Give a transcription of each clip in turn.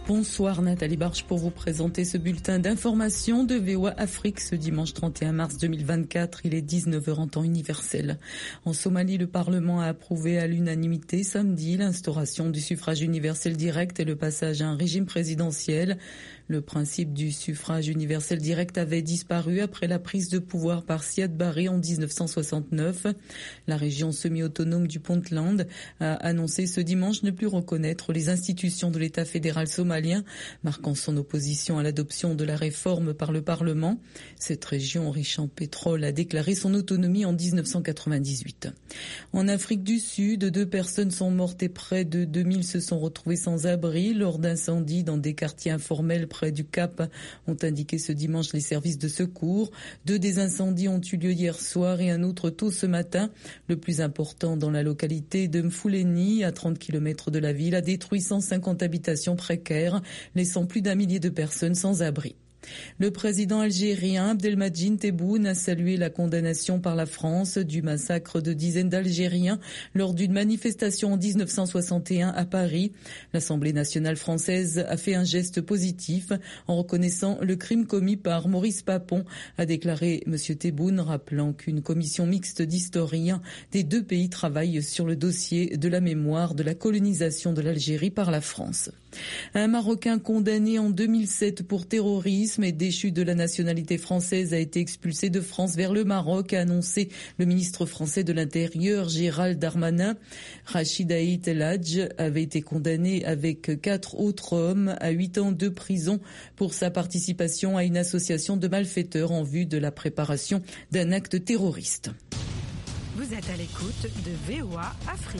Bonsoir Nathalie Barche pour vous présenter ce bulletin d'information de VOA Afrique ce dimanche 31 mars 2024. Il est 19h en temps universel. En Somalie, le Parlement a approuvé à l'unanimité samedi l'instauration du suffrage universel direct et le passage à un régime présidentiel. Le principe du suffrage universel direct avait disparu après la prise de pouvoir par Siad Barre en 1969. La région semi-autonome du Puntland a annoncé ce dimanche ne plus reconnaître les institutions de l'État fédéral somalien, marquant son opposition à l'adoption de la réforme par le Parlement. Cette région riche en pétrole a déclaré son autonomie en 1998. En Afrique du Sud, 2 personnes sont mortes et près de 2000 se sont retrouvées sans abri lors d'incendies dans des quartiers informels près du Cap, ont indiqué ce dimanche les services de secours. 2 des incendies ont eu lieu hier soir et un autre tôt ce matin. Le plus important dans la localité de Mfouleni, à 30 km de la ville, a détruit 150 habitations précaires, laissant plus d'1 millier de personnes sans abri. Le président algérien Abdelmadjid Tebboune a salué la condamnation par la France du massacre de dizaines d'Algériens lors d'une manifestation en 1961 à Paris. L'Assemblée nationale française a fait un geste positif en reconnaissant le crime commis par Maurice Papon, a déclaré M. Tebboune, rappelant qu'une commission mixte d'historiens des 2 pays travaille sur le dossier de la mémoire de la colonisation de l'Algérie par la France. Un Marocain condamné en 2007 pour terrorisme et déchu de la nationalité française a été expulsé de France vers le Maroc, a annoncé le ministre français de l'Intérieur Gérald Darmanin. Rachid Aït El Hadj avait été condamné avec 4 autres hommes à 8 ans de prison pour sa participation à une association de malfaiteurs en vue de la préparation d'un acte terroriste. Vous êtes à l'écoute de VOA Afrique.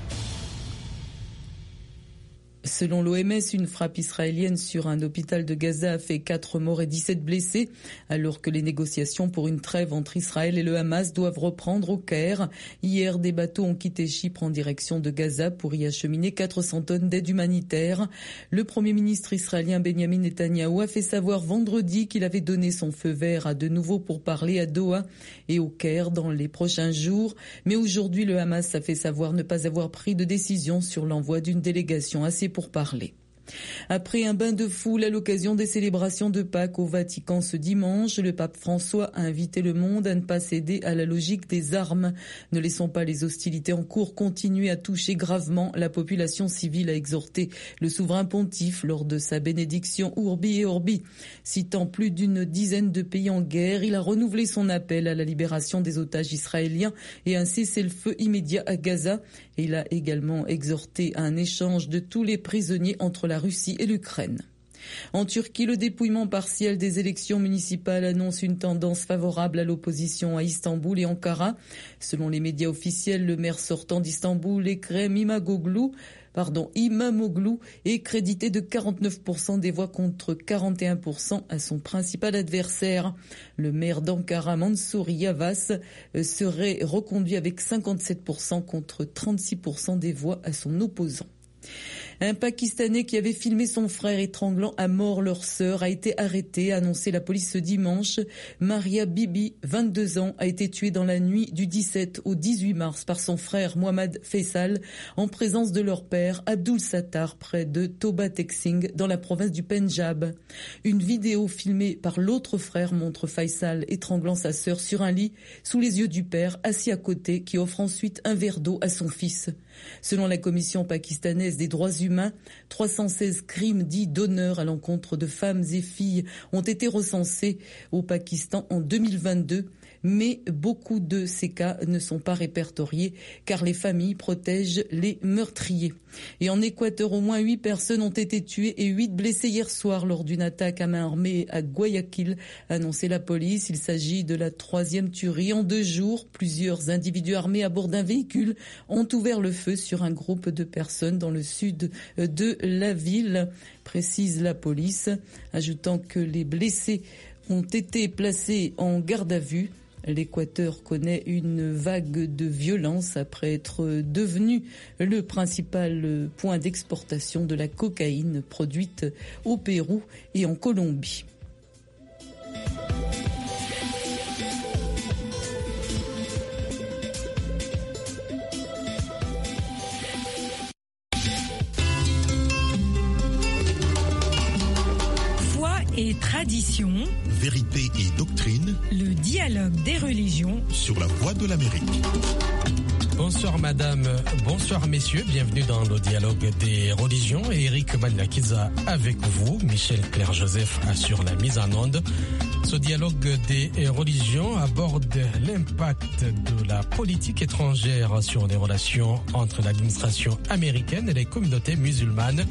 Selon l'OMS, une frappe israélienne sur un hôpital de Gaza a fait 4 morts et 17 blessés, alors que les négociations pour une trêve entre Israël et le Hamas doivent reprendre au Caire. Hier, des bateaux ont quitté Chypre en direction de Gaza pour y acheminer 400 tonnes d'aide humanitaire. Le Premier ministre israélien Benjamin Netanyahou a fait savoir vendredi qu'il avait donné son feu vert à de nouveaux pourparlers à Doha et au Caire dans les prochains jours. Mais aujourd'hui, le Hamas a fait savoir ne pas avoir pris de décision sur l'envoi d'une délégation assez pour parler. Après un bain de foule à l'occasion des célébrations de Pâques au Vatican ce dimanche, le pape François a invité le monde à ne pas céder à la logique des armes. Ne laissons pas les hostilités en cours continuer à toucher gravement la population civile, a exhorté le souverain pontife lors de sa bénédiction Urbi et Orbi. Citant plus d'une dizaine de pays en guerre, il a renouvelé son appel à la libération des otages israéliens et un cessez-le-feu immédiat à Gaza. Et il a également exhorté à un échange de tous les prisonniers entre la Russie et l'Ukraine. En Turquie, le dépouillement partiel des élections municipales annonce une tendance favorable à l'opposition à Istanbul et Ankara. Selon les médias officiels, le maire sortant d'Istanbul, Ekrem İmamoğlu, est crédité de 49% des voix contre 41% à son principal adversaire. Le maire d'Ankara, Mansur Yavaş, serait reconduit avec 57% contre 36% des voix à son opposant. Un Pakistanais qui avait filmé son frère étranglant à mort leur sœur a été arrêté, a annoncé la police ce dimanche. Maria Bibi, 22 ans, a été tuée dans la nuit du 17 au 18 mars par son frère Mohammad Faisal en présence de leur père Abdul Sattar près de Toba Tek Singh dans la province du Pendjab. Une vidéo filmée par l'autre frère montre Faisal étranglant sa sœur sur un lit sous les yeux du père assis à côté qui offre ensuite un verre d'eau à son fils. Selon la commission pakistanaise des droits humains, 316 crimes dits d'honneur à l'encontre de femmes et filles ont été recensés au Pakistan en 2022, mais beaucoup de ces cas ne sont pas répertoriés car les familles protègent les meurtriers. Et en Équateur, au moins 8 personnes ont été tuées et 8 blessées hier soir lors d'une attaque à main armée à Guayaquil, a annoncé la police. Il s'agit de la 3e tuerie en 2 jours. Plusieurs individus armés à bord d'un véhicule ont ouvert le feu sur un groupe de personnes dans le sud de la ville, précise la police, ajoutant que les blessés ont été placés en garde à vue. L'Équateur connaît une vague de violence après être devenu le principal point d'exportation de la cocaïne produite au Pérou et en Colombie. tradition, vérité et doctrine, le dialogue des religions sur la Voix de l'Amérique. Bonsoir madame, bonsoir messieurs, bienvenue dans le dialogue des religions. Eric Maniakiza avec vous, Michel Claire-Joseph assure la mise en onde. Ce dialogue des religions aborde l'impact de la politique étrangère sur les relations entre l'administration américaine et les communautés musulmanes.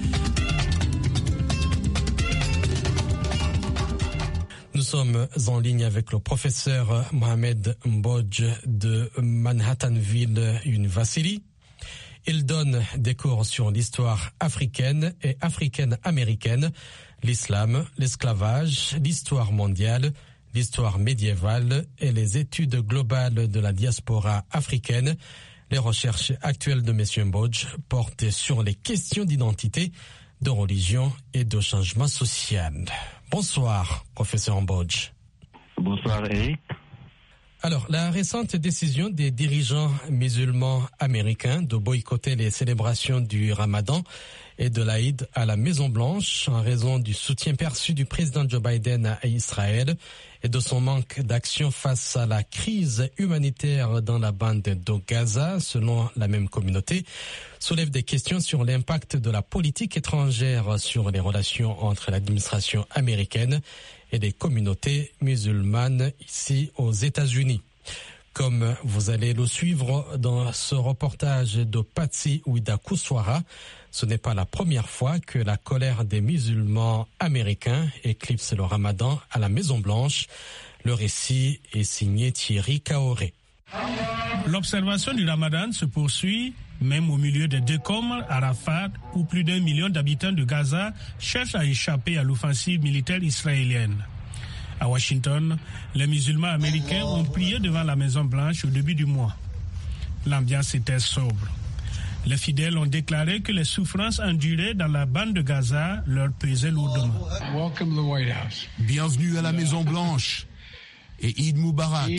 Nous sommes en ligne avec le professeur Mohamed Mbodj de Manhattanville University. Il donne des cours sur l'histoire africaine et africaine-américaine, l'islam, l'esclavage, l'histoire mondiale, l'histoire médiévale et les études globales de la diaspora africaine. Les recherches actuelles de M. Mbodj portent sur les questions d'identité, de religion et de changement social. Bonsoir, professeur Mbodj. Bonsoir, Eric. Alors, la récente décision des dirigeants musulmans américains de boycotter les célébrations du Ramadan et de l'Aïd à la Maison-Blanche en raison du soutien perçu du président Joe Biden à Israël et de son manque d'action face à la crise humanitaire dans la bande de Gaza, selon la même communauté, soulève des questions sur l'impact de la politique étrangère sur les relations entre l'administration américaine et les communautés musulmanes ici aux États-Unis. Comme vous allez le suivre dans ce reportage de Patsy Ouida-Kouswara, ce n'est pas la première fois que la colère des musulmans américains éclipse le Ramadan à la Maison-Blanche. Le récit est signé Thierry Kaoré. L'observation du Ramadan se poursuit, même au milieu des décombres à Rafah, où plus d'1 million d'habitants de Gaza cherchent à échapper à l'offensive militaire israélienne. À Washington, les musulmans américains ont prié devant la Maison-Blanche au début du mois. L'ambiance était sobre. Les fidèles ont déclaré que les souffrances endurées dans la bande de Gaza leur pesaient lourdement. Bienvenue à la Maison-Blanche et Eid Mubarak.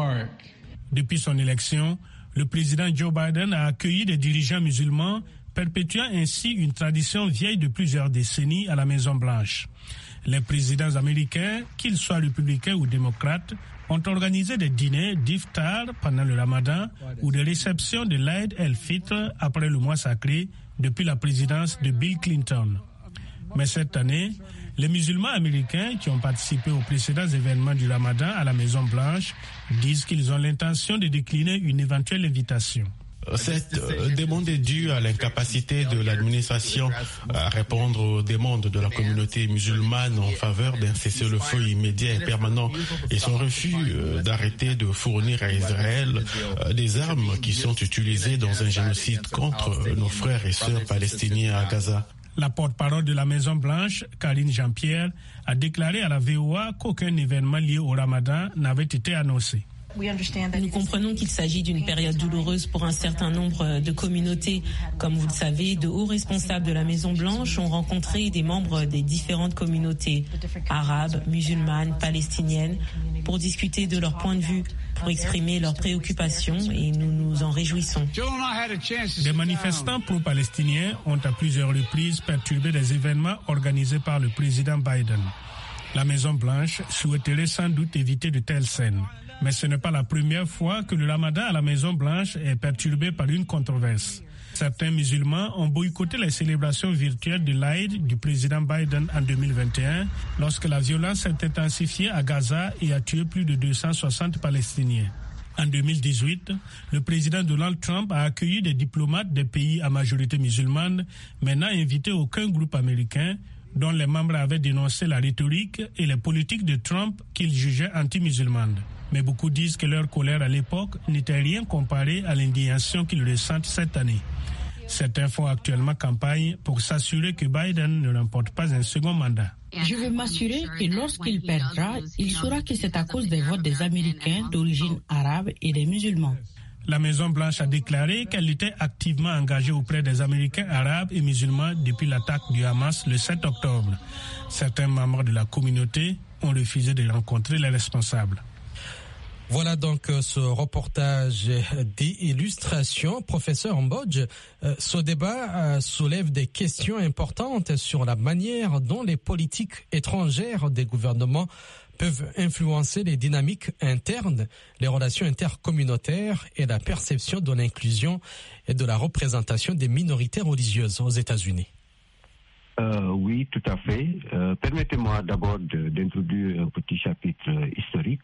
Depuis son élection, le président Joe Biden a accueilli des dirigeants musulmans, perpétuant ainsi une tradition vieille de plusieurs décennies à la Maison-Blanche. Les présidents américains, qu'ils soient républicains ou démocrates, ont organisé des dîners d'iftar pendant le Ramadan ou des réceptions de l'Aïd el-Fitr après le mois sacré depuis la présidence de Bill Clinton. Mais cette année, les musulmans américains qui ont participé aux précédents événements du Ramadan à la Maison-Blanche disent qu'ils ont l'intention de décliner une éventuelle invitation. Cette demande est due à l'incapacité de l'administration à répondre aux demandes de la communauté musulmane en faveur d'un cessez-le-feu immédiat et permanent et son refus d'arrêter de fournir à Israël des armes qui sont utilisées dans un génocide contre nos frères et sœurs palestiniens à Gaza. La porte-parole de la Maison-Blanche, Karine Jean-Pierre, a déclaré à la VOA qu'aucun événement lié au Ramadan n'avait été annoncé. Nous comprenons qu'il s'agit d'une période douloureuse pour un certain nombre de communautés. Comme vous le savez, de hauts responsables de la Maison-Blanche ont rencontré des membres des différentes communautés, arabes, musulmanes, palestiniennes, pour discuter de leur point de vue, pour exprimer leurs préoccupations et nous nous en réjouissons. Des manifestants pro-palestiniens ont à plusieurs reprises perturbé des événements organisés par le président Biden. La Maison-Blanche souhaiterait sans doute éviter de telles scènes. Mais ce n'est pas la première fois que le Ramadan à la Maison-Blanche est perturbé par une controverse. Certains musulmans ont boycotté les célébrations virtuelles de l'Aïd du président Biden en 2021, lorsque la violence s'est intensifiée à Gaza et a tué plus de 260 Palestiniens. En 2018, le président Donald Trump a accueilli des diplomates des pays à majorité musulmane, mais n'a invité aucun groupe américain dont les membres avaient dénoncé la rhétorique et les politiques de Trump qu'il jugeait anti-musulmanes. Mais beaucoup disent que leur colère à l'époque n'était rien comparée à l'indignation qu'ils ressentent cette année. Certains font actuellement campagne pour s'assurer que Biden ne remporte pas un second mandat. Je veux m'assurer que lorsqu'il perdra, il saura que c'est à cause des votes des Américains d'origine arabe et des musulmans. La Maison-Blanche a déclaré qu'elle était activement engagée auprès des Américains arabes et musulmans depuis l'attaque du Hamas le 7 octobre. Certains membres de la communauté ont refusé de rencontrer les responsables. Voilà donc ce reportage d'illustration. Professeur Mbodj, ce débat soulève des questions importantes sur la manière dont les politiques étrangères des gouvernements peuvent influencer les dynamiques internes, les relations intercommunautaires et la perception de l'inclusion et de la représentation des minorités religieuses aux États-Unis. Oui, tout à fait. Permettez-moi d'abord d'introduire un petit chapitre historique.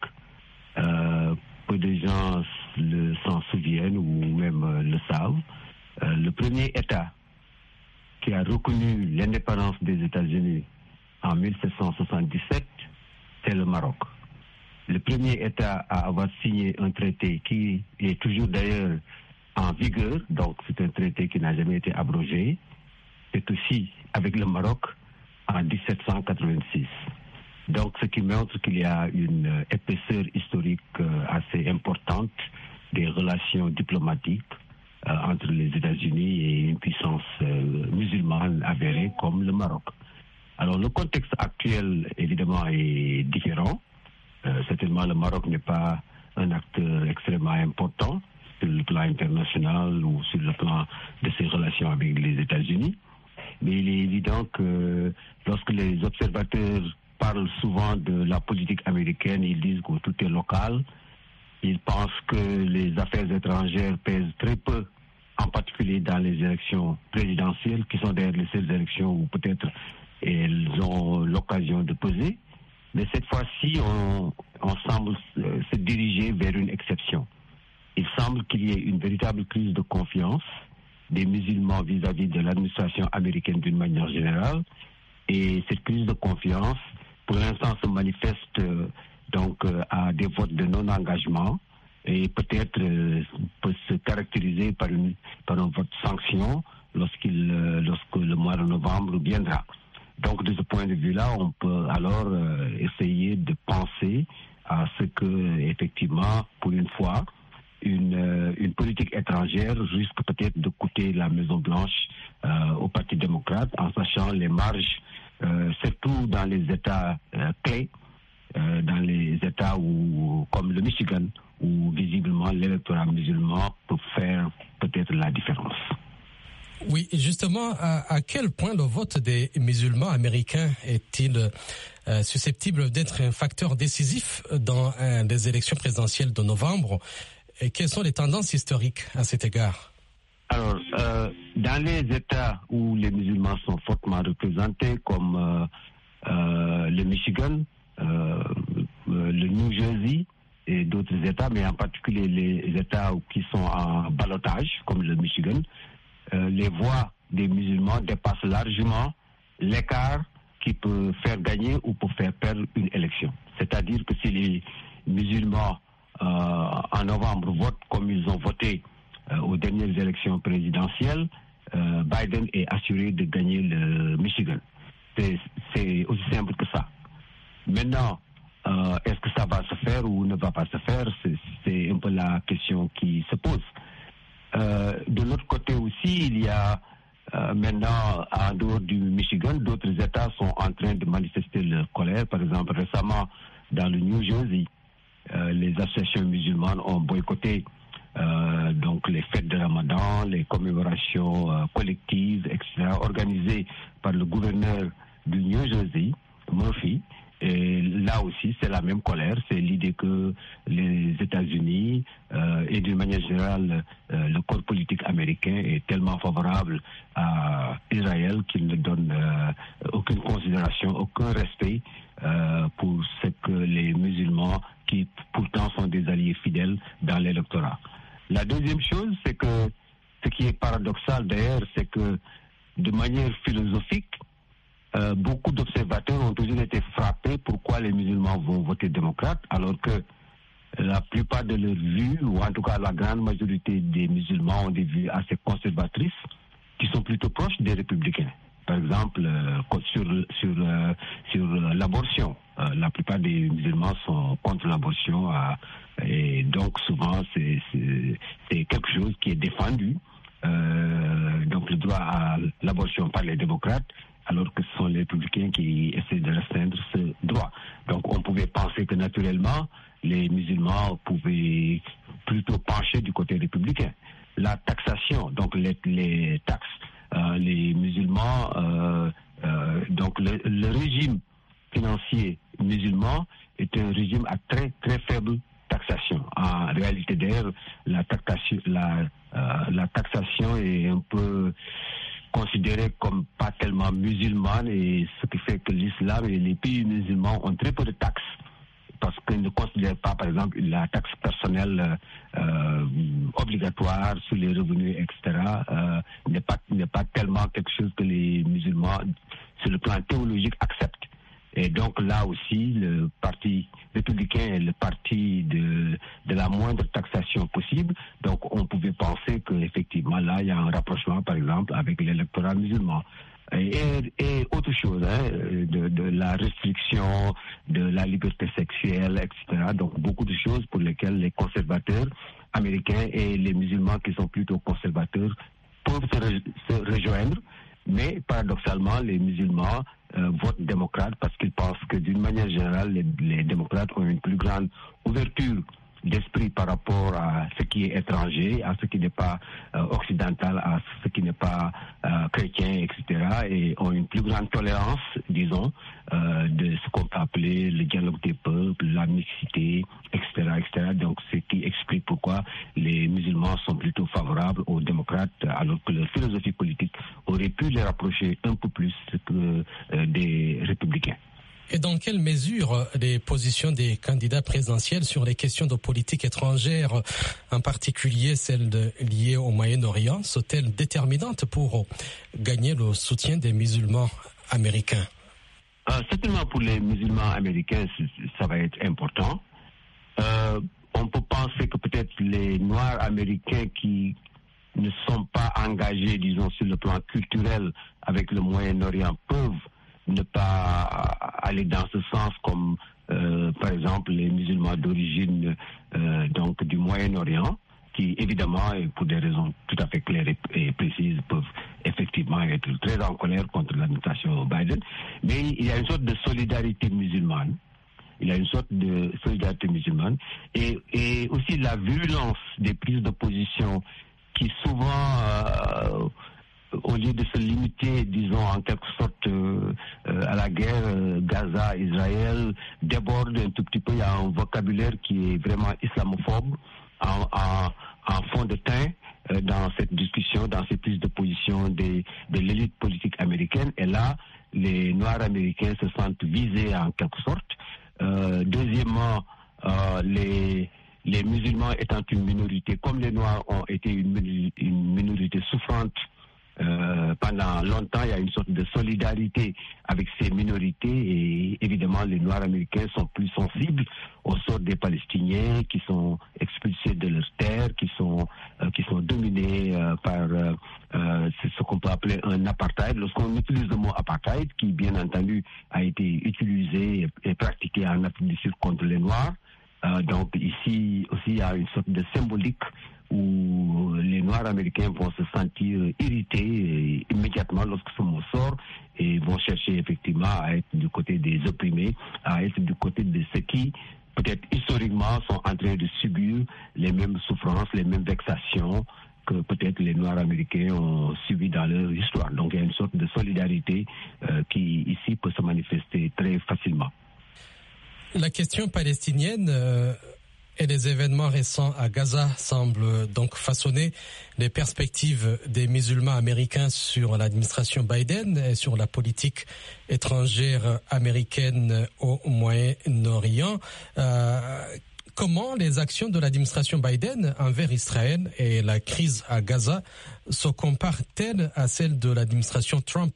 Peu de gens s'en souviennent ou même le savent. Le premier État qui a reconnu l'indépendance des États-Unis en 1777, c'est le Maroc. Le premier État à avoir signé un traité qui est toujours d'ailleurs en vigueur, donc c'est un traité qui n'a jamais été abrogé, c'est aussi avec le Maroc en 1786. Donc, ce qui montre qu'il y a une épaisseur historique assez importante des relations diplomatiques entre les États-Unis et une puissance musulmane avérée comme le Maroc. Alors, le contexte actuel, évidemment, est différent. Certainement, le Maroc n'est pas un acteur extrêmement important sur le plan international ou sur le plan de ses relations avec les États-Unis. Mais il est évident que lorsque les observateurs parlent souvent de la politique américaine, ils disent que tout est local. Ils pensent que les affaires étrangères pèsent très peu, en particulier dans les élections présidentielles, qui sont d'ailleurs les seules élections où peut-être elles ont l'occasion de peser. Mais cette fois-ci, on semble se diriger vers une exception. Il semble qu'il y ait une véritable crise de confiance des musulmans vis-à-vis de l'administration américaine d'une manière générale. Et cette crise de confiance, pour l'instant, se manifeste à des votes de non-engagement et peut-être peut se caractériser par un vote sanction lorsque le mois de novembre viendra. Donc, de ce point de vue-là, on peut alors essayer de penser à ce que, effectivement, pour une fois, une politique étrangère risque peut-être de coûter la Maison-Blanche au Parti démocrate, en sachant les marges, surtout dans les États clés, dans les États comme le Michigan, où visiblement l'électorat musulman peut faire peut-être la différence. Oui, justement, à quel point le vote des musulmans américains est-il susceptible d'être un facteur décisif dans les élections présidentielles de novembre? Et quelles sont les tendances historiques à cet égard? Alors, dans les États où les musulmans sont fortement représentés, comme le Michigan, le New Jersey et d'autres États, mais en particulier les États qui sont en ballottage, comme le Michigan, les voix des musulmans dépassent largement l'écart qui peut faire gagner ou peut faire perdre une élection. C'est-à-dire que si les musulmans en novembre votent comme ils ont voté aux dernières élections présidentielles, Biden est assuré de gagner le Michigan. C'est aussi simple que ça. Maintenant, est-ce que ça va se faire ou ne va pas se faire? C'est un peu la question qui se pose. De l'autre côté aussi, il y a maintenant, en dehors du Michigan, d'autres États sont en train de manifester leur colère. Par exemple, récemment, dans le New Jersey, les associations musulmanes ont boycotté donc les fêtes de Ramadan, les commémorations collectives, etc., organisées par le gouverneur du New Jersey, Murphy. Et là aussi, c'est la même colère. C'est l'idée que les États-Unis et d'une manière générale, le corps politique américain est tellement favorable à Israël qu'il ne donne aucune considération, aucun respect pour ce que les musulmans, qui pourtant sont des alliés fidèles dans l'électorat. La deuxième chose, c'est que ce qui est paradoxal d'ailleurs, c'est que de manière philosophique, beaucoup d'observateurs ont toujours été frappés pourquoi les musulmans vont voter démocrate, alors que la plupart de leurs vues, ou en tout cas la grande majorité des musulmans, ont des vues assez conservatrices qui sont plutôt proches des républicains. Par exemple, sur l'abortion, la plupart des musulmans sont contre l'abortion, et donc souvent c'est quelque chose qui est défendu, donc le droit à l'abortion par les démocrates, alors que ce sont les républicains qui essaient de restreindre ce droit. Donc on pouvait penser que naturellement, les musulmans pouvaient plutôt pencher du côté républicain. La taxation, donc les taxes, les musulmans, donc le régime financier musulman est un régime à très très faible taxation. En réalité, d'ailleurs, la taxation est un peu considérée comme pas tellement musulmane, et ce qui fait que l'islam et les pays musulmans ont très peu de taxes, parce qu'ils ne considèrent pas, par exemple, la taxe personnelle obligatoire sur les revenus, etc., n'est pas tellement quelque chose que les musulmans, sur le plan théologique, acceptent. Et donc là aussi, le parti républicain est le parti de la moindre taxation possible. Donc on pouvait penser qu'effectivement là, il y a un rapprochement, par exemple, avec l'électorat musulman. Et autre chose, de la restriction, de la liberté sexuelle, etc. Donc beaucoup de choses pour lesquelles les conservateurs américains et les musulmans qui sont plutôt conservateurs peuvent se rejoindre. Mais paradoxalement, les musulmans votent démocrate parce qu'ils pensent que d'une manière générale, les démocrates ont une plus grande ouverture d'esprit par rapport à ce qui est étranger, à ce qui n'est pas occidental, à ce qui n'est pas chrétien, etc. Et ont une plus grande tolérance, disons, de ce qu'on peut appeler le dialogue des peuples, la mixité, etc., etc. Donc, ce qui explique pourquoi les musulmans sont plutôt favorables aux démocrates, alors que leur philosophie politique aurait pu les rapprocher un peu plus que des républicains. Et dans quelle mesure les positions des candidats présidentiels sur les questions de politique étrangère, en particulier celles liées au Moyen-Orient, sont-elles déterminantes pour gagner le soutien des musulmans américains? Certainement pour les musulmans américains, ça va être important. On peut penser que peut-être les Noirs américains qui ne sont pas engagés, disons, sur le plan culturel avec le Moyen-Orient peuvent ne pas aller dans ce sens, comme par exemple les musulmans d'origine donc du Moyen-Orient, qui évidemment, et pour des raisons tout à fait claires et précises, peuvent effectivement être très en colère contre l'administration Biden. Mais il y a une sorte de solidarité musulmane. Et aussi la virulence des prises de position qui souvent au lieu de se limiter, disons, en quelque sorte à la guerre Gaza-Israël, déborde un tout petit peu. Il y a un vocabulaire qui est vraiment islamophobe en fond de teint dans cette discussion, dans ces prises de position de l'élite politique américaine. Et là, les Noirs américains se sentent visés en quelque sorte. Deuxièmement, les musulmans étant une minorité, comme les Noirs ont été une minorité souffrante pendant longtemps, il y a une sorte de solidarité avec ces minorités, et évidemment les Noirs américains sont plus sensibles au sort des Palestiniens qui sont expulsés de leurs terres, qui sont dominés par ce qu'on peut appeler un apartheid. Lorsqu'on utilise le mot apartheid, qui bien entendu a été utilisé et pratiqué en Afrique du Sud contre les Noirs, donc ici aussi il y a une sorte de symbolique où les Noirs américains vont se sentir irrités immédiatement lorsque ce mot sort, et vont chercher effectivement à être du côté des opprimés, à être du côté de ceux qui, peut-être historiquement, sont en train de subir les mêmes souffrances, les mêmes vexations que peut-être les Noirs américains ont subi dans leur histoire. Donc il y a une sorte de solidarité qui ici peut se manifester très facilement. La question palestinienne et les événements récents à Gaza semblent donc façonner les perspectives des musulmans américains sur l'administration Biden et sur la politique étrangère américaine au Moyen-Orient. Comment les actions de l'administration Biden envers Israël et la crise à Gaza se comparent-elles à celles de l'administration Trump?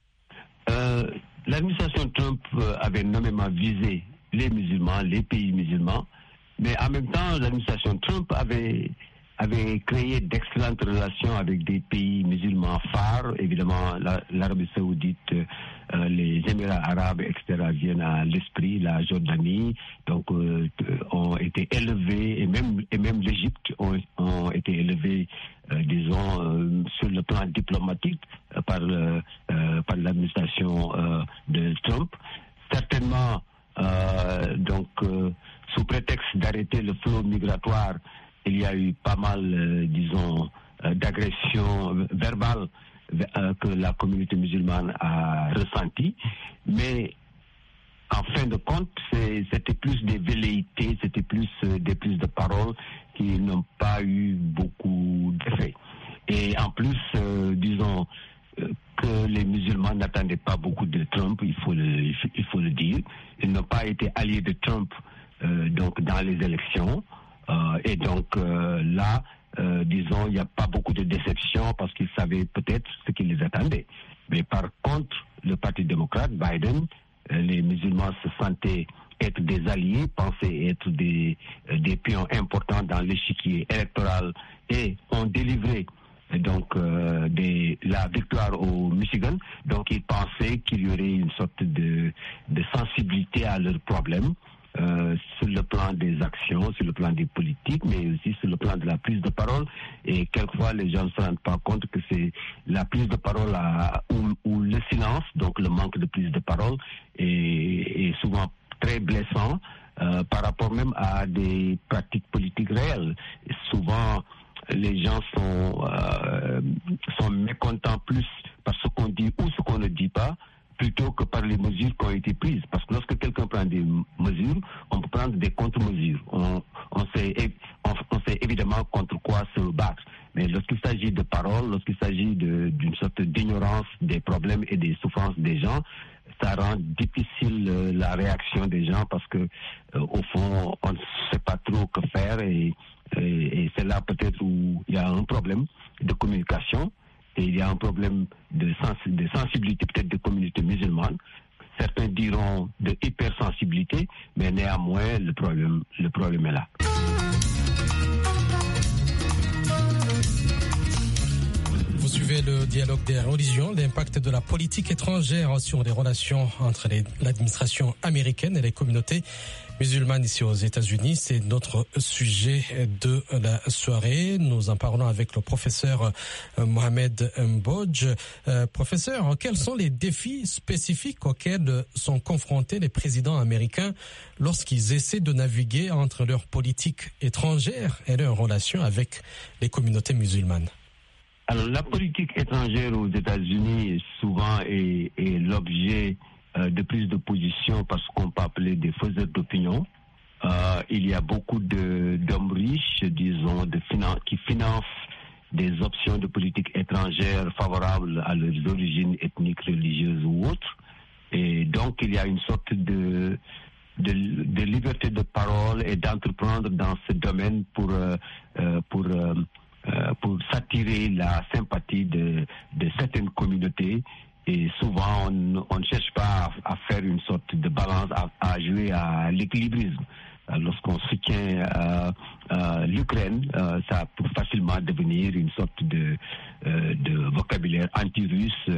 L'administration Trump avait nommément visé les musulmans, les pays musulmans, mais en même temps, l'administration Trump avait créé d'excellentes relations avec des pays musulmans phares. Évidemment, l'Arabie Saoudite, les Émirats arabes, etc. viennent à l'esprit, la Jordanie, donc ont été élevés, et même l'Égypte ont été élevés, disons, sur le plan diplomatique par l'administration de Trump. Certainement, donc sous prétexte d'arrêter le flot migratoire, il y a eu pas mal, d'agressions verbales que la communauté musulmane a ressenties. Mais en fin de compte, c'était plus des velléités, c'était plus des prises de parole qui n'ont pas eu beaucoup d'effet. Et en plus, que les musulmans n'attendaient pas beaucoup de Trump, il faut le dire. Ils n'ont pas été alliés de Trump donc dans les élections. Et donc là, il n'y a pas beaucoup de déception parce qu'ils savaient peut-être ce qui les attendait. Mais par contre, le Parti démocrate, Biden, les musulmans se sentaient être des alliés, pensaient être des pions importants dans l'échiquier électoral et ont délivré donc la victoire au Michigan. Donc ils pensaient qu'il y aurait une sorte de sensibilité à leurs problèmes sur le plan des actions, sur le plan des politiques, mais aussi sur le plan de la prise de parole. Et quelquefois les gens ne se rendent pas compte que c'est la prise de parole ou le silence, donc le manque de prise de parole est souvent très blessant par rapport même à des pratiques politiques réelles. Et souvent les gens sont mécontents plus par ce qu'on dit ou ce qu'on ne dit pas, plutôt que par les mesures qui ont été prises. Parce que lorsque quelqu'un prend des mesures, on peut prendre des contre-mesures. On sait évidemment contre quoi se battre. Mais lorsqu'il s'agit de paroles, lorsqu'il s'agit d'une sorte d'ignorance des problèmes et des souffrances des gens, ça rend difficile la réaction des gens parce que au fond, on ne sait pas trop que faire et c'est là peut-être où il y a un problème de communication. Et il y a un problème de sensibilité peut-être des communautés musulmanes. Certains diront de hypersensibilité, mais néanmoins le problème est là. Vous suivez le dialogue des religions, l'impact de la politique étrangère sur les relations entre l'administration américaine et les communautés musulmanes ici aux États-Unis. C'est notre sujet de la soirée. Nous en parlons avec le professeur Mohamed Mbodj. Professeur, quels sont les défis spécifiques auxquels sont confrontés les présidents américains lorsqu'ils essaient de naviguer entre leur politique étrangère et leurs relations avec les communautés musulmanes? Alors, la politique étrangère aux États-Unis souvent est l'objet de prise de position parce qu'on peut appeler des faiseurs d'opinion. Il y a beaucoup d'hommes riches, disons, qui financent des options de politique étrangère favorables à leurs origines ethniques, religieuses ou autres. Et donc, il y a une sorte de liberté de parole et d'entreprendre dans ce domaine pour s'attirer la sympathie de certaines communautés. Et souvent, on ne cherche pas à faire une sorte de balance, à jouer à l'équilibrisme. Lorsqu'on soutient l'Ukraine, ça peut facilement devenir une sorte de vocabulaire anti-russe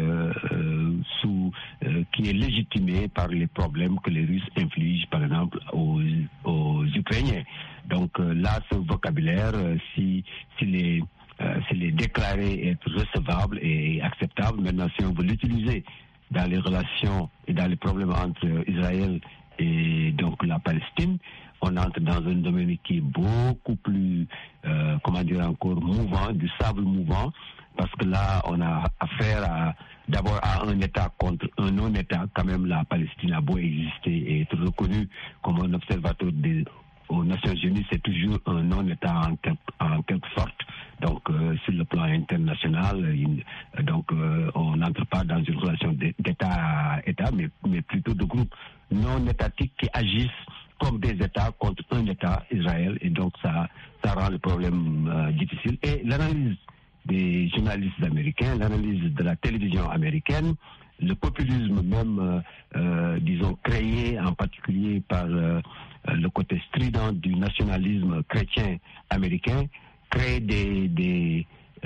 qui est légitimé par les problèmes que les Russes infligent, par exemple, aux Ukrainiens. Donc là, ce vocabulaire, s'il est déclaré être recevable et acceptable, maintenant si on veut l'utiliser dans les relations et dans les problèmes entre Israël et donc la Palestine, on entre dans un domaine qui est beaucoup plus, mouvant, du sable mouvant, parce que là, on a affaire d'abord à un État contre un non-État. Quand même, la Palestine a beau exister et être reconnue comme un observateur aux Nations Unies, c'est toujours un non-État en quelque sorte. Donc, sur le plan international, on n'entre pas dans une relation d'État à État, mais plutôt de groupes non étatiques qui agissent comme des États contre un État, Israël, et donc ça rend le problème difficile. Et l'analyse des journalistes américains, l'analyse de la télévision américaine, le populisme même, créé en particulier par le côté strident du nationalisme chrétien américain, crée des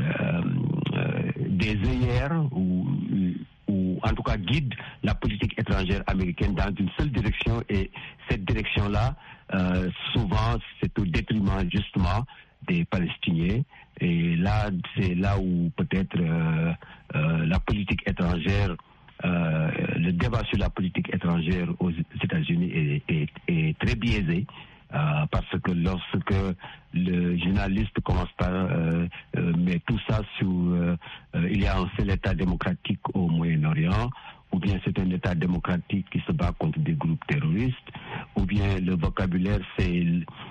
œillères ou en tout cas guide la politique étrangère américaine dans une seule direction, et cette direction-là, souvent, c'est au détriment justement des Palestiniens. Et là, c'est là où peut-être la politique étrangère, le débat sur la politique étrangère aux États-Unis est très biaisé, parce que lorsque le journaliste commence par mettre tout ça sur il y a un seul État démocratique au Moyen-Orient, ou bien c'est un État démocratique qui se bat contre des groupes terroristes, ou bien le vocabulaire c'est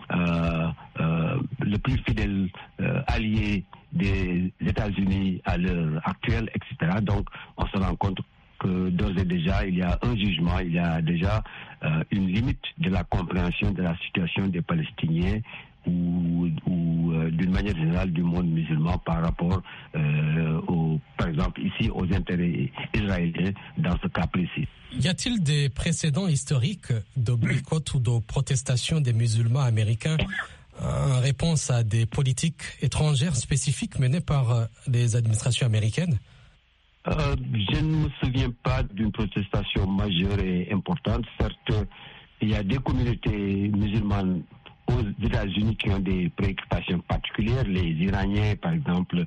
le plus fidèle allié des États-Unis à l'heure actuelle, etc. Donc on se rend compte que d'ores et déjà il y a un jugement, il y a déjà une limite de la compréhension de la situation des Palestiniens ou d'une manière générale du monde musulman par rapport par exemple ici aux intérêts israéliens dans ce cas précis. Y a-t-il des précédents historiques de boycott ou de protestation des musulmans américains en réponse à des politiques étrangères spécifiques menées par les administrations américaines? Je ne me souviens pas d'une protestation majeure et importante. Certes, il y a des communautés musulmanes aux États-Unis qui ont des préoccupations particulières. Les Iraniens, par exemple,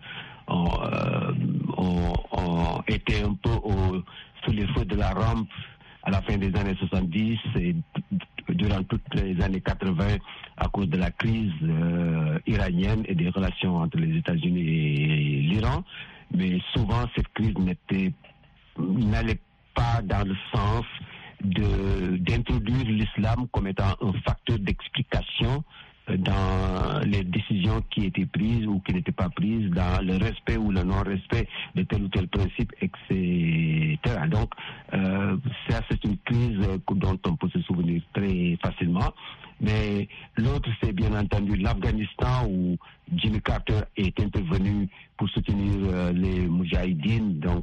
ont été un peu sous les feux de la rampe à la fin des années 70 et durant toutes les années 80 à cause de la crise iranienne et des relations entre les États-Unis et l'Iran. Mais souvent, cette crise n'allait pas dans le sens d'introduire l'islam comme étant un facteur d'explication dans les décisions qui étaient prises ou qui n'étaient pas prises, dans le respect ou le non-respect de tel ou tel principe, etc. Donc, ça, c'est une crise dont on peut se souvenir très facilement. Mais l'autre, c'est bien entendu l'Afghanistan où Jimmy Carter est intervenu pour soutenir les Moudjahidines, donc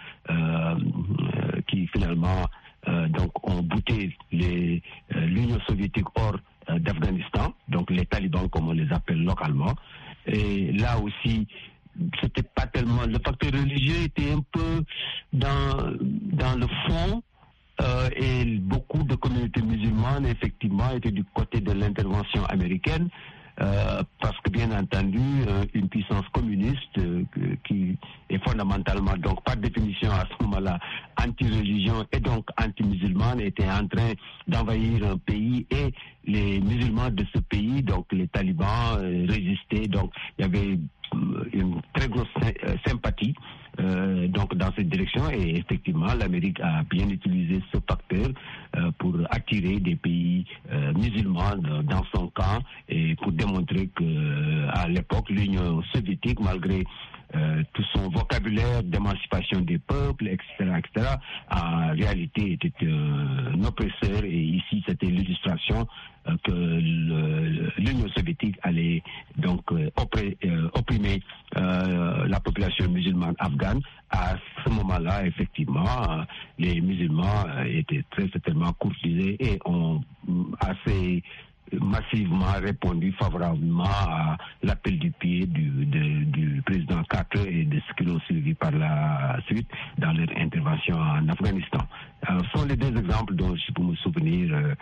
qui finalement ont bouté l'Union soviétique hors d'Afghanistan, donc les talibans comme on les appelle localement. Et là aussi, c'était pas tellement le facteur religieux était un peu dans le fond. Et beaucoup de communautés musulmanes, effectivement, étaient du côté de l'intervention américaine, parce que, bien entendu, une puissance communiste qui est fondamentalement, donc par définition à ce moment-là, anti-religion et donc anti-musulmane, était en train d'envahir un pays et les musulmans de ce pays, donc les talibans, résistaient. Donc, il y avait une très grosse sympathie donc dans cette direction et effectivement l'Amérique a bien utilisé ce facteur pour attirer des pays musulmans dans son camp et pour démontrer que à l'époque l'Union soviétique, malgré tout son vocabulaire d'émancipation des peuples, etc., en réalité était un oppresseur et ici c'était l'illustration que l'Union soviétique allait donc opprimer la population musulmane afghane. À ce moment-là, effectivement, les musulmans étaient très certainement courtisés et ont assez massivement répondu favorablement à l'appel du pied du président Carter et de ce qui l'ont suivi par la suite dans leur intervention en Afghanistan. Ce sont les deux exemples dont je peux me souvenir,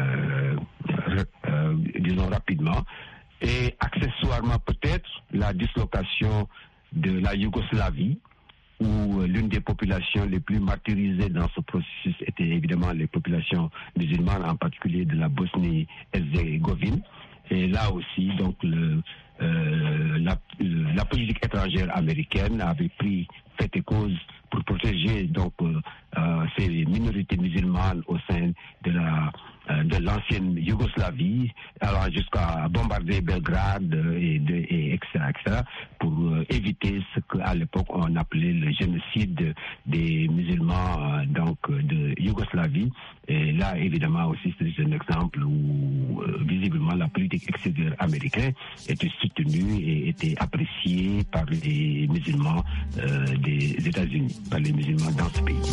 disons rapidement. Et accessoirement peut-être la dislocation de la Yougoslavie, où l'une des populations les plus martyrisées dans ce processus était évidemment les populations musulmanes, en particulier de la Bosnie-Herzégovine. Et là aussi, donc, la politique étrangère américaine avait pris fait et cause pour protéger donc ces minorités musulmanes au sein de l'ancienne Yougoslavie, allant jusqu'à bombarder Belgrade et etc., pour éviter ce qu'à l'époque on appelait le génocide des musulmans de Yougoslavie. Et là, évidemment, aussi, c'est un exemple où visiblement la politique extérieure américaine était soutenue et était appréciée par les musulmans des États-Unis, par les musulmans dans ce pays.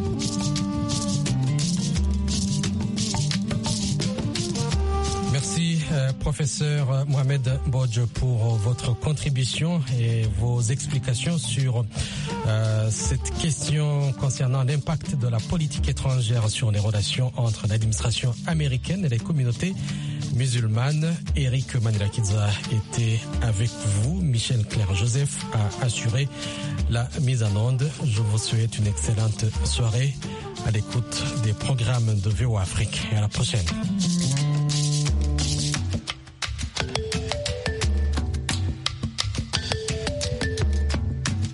Merci, professeur Mohamed Bodj, pour votre contribution et vos explications sur cette question concernant l'impact de la politique étrangère sur les relations entre l'administration américaine et les communautés musulmanes. Eric Manilakidza était avec vous. Michel Claire-Joseph a assuré la mise en onde. Je vous souhaite une excellente soirée à l'écoute des programmes de VOA Afrique et à la prochaine.